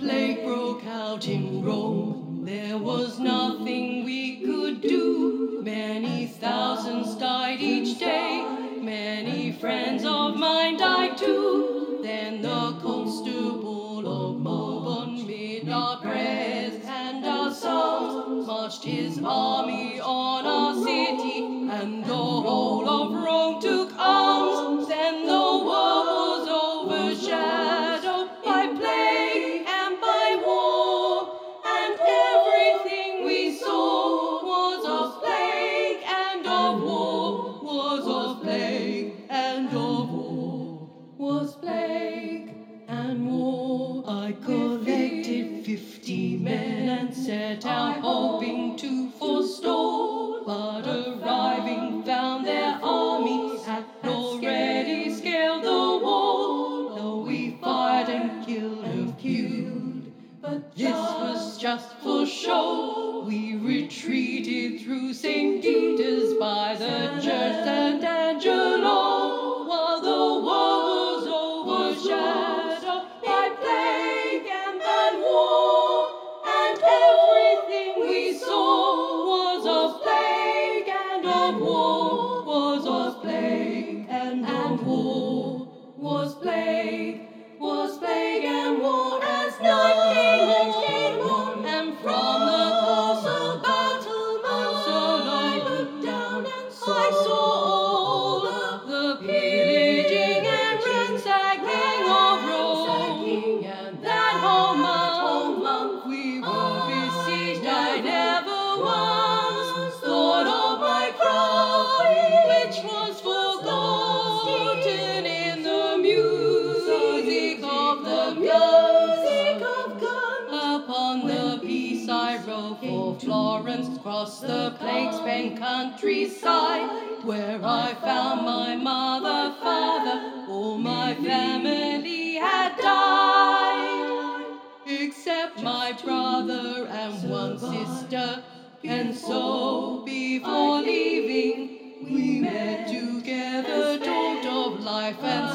plague broke out in Rome, there was nothing we could do. Many thousands died each day, many friends of mine died too. Then the constable of Bourbon, mid our prayers and our psalms, marched his army on our city, and the whole of Rome took arms. Then the world was overshadowed by plague and by war, and everything we saw was of plague and of war, was of plague and of war, was plague and war. I collected 50 men and set out hoping to forestall, but arriving found their army had already scaled the wall. Though we fired and killed and killed, but this was just for show. We retreated through St. Peter's by the church St. Angelo, while the world was overshadowed by plague and by war, and everything we saw was of plague and of war, was of plague and of war, was plague and war. As night came on, and from the castle battlements I looked down and I saw all the pillaging and ransacking of Rome. And that whole month we were besieged. I never once thought of my cry, which was forgotten in the music of guns. Upon the peace I rode for Florence, crossed the plague-spent countryside, where I found my mother, father, all my family had died, except my brother and one sister. And so before leaving, we met together, talked of life and